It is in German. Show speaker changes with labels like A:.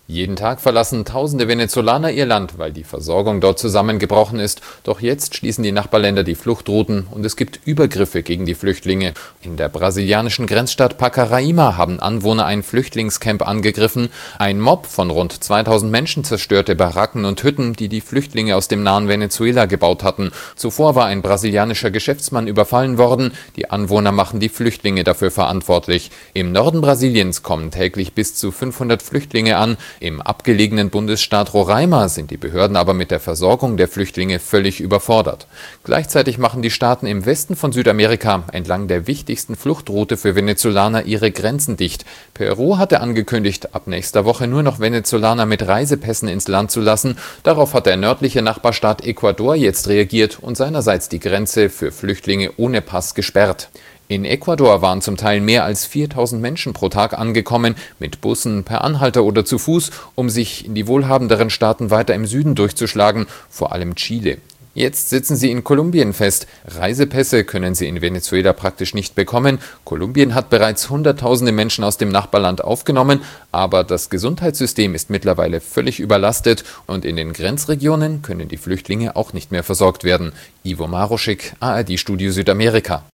A: Jeden Tag verlassen tausende Venezolaner ihr Land, weil die Versorgung dort zusammengebrochen ist. Doch jetzt schließen die Nachbarländer die Fluchtrouten und es gibt Übergriffe gegen die Flüchtlinge. In der brasilianischen Grenzstadt Pacaraima haben Anwohner ein Flüchtlingscamp angegriffen. Ein Mob von rund 2000 Menschen zerstörte Baracken und Hütten, die die Flüchtlinge aus dem nahen Venezuela gebaut hatten. Zuvor war ein brasilianischer Geschäftsmann überfallen worden. Die Anwohner machen die Flüchtlinge dafür verantwortlich. Im Norden Brasiliens kommen täglich bis zu 500 Flüchtlinge an. Im abgelegenen Bundesstaat Roraima sind die Behörden aber mit der Versorgung der Flüchtlinge völlig überfordert. Gleichzeitig machen die Staaten im Westen von Südamerika entlang der wichtigsten Fluchtroute für Venezolaner ihre Grenzen dicht. Peru hatte angekündigt, ab nächster Woche nur noch Venezolaner mit Reisepässen ins Land zu lassen. Darauf hat der nördliche Nachbarstaat Ecuador jetzt reagiert und seinerseits die Grenze für Flüchtlinge ohne Pass gesperrt. In Ecuador waren zum Teil mehr als 4000 Menschen pro Tag angekommen, mit Bussen, per Anhalter oder zu Fuß, um sich in die wohlhabenderen Staaten weiter im Süden durchzuschlagen, vor allem Chile. Jetzt sitzen sie in Kolumbien fest. Reisepässe können sie in Venezuela praktisch nicht bekommen. Kolumbien hat bereits Hunderttausende Menschen aus dem Nachbarland aufgenommen, aber das Gesundheitssystem ist mittlerweile völlig überlastet und in den Grenzregionen können die Flüchtlinge auch nicht mehr versorgt werden. Ivo Maroschik, ARD Studio Südamerika.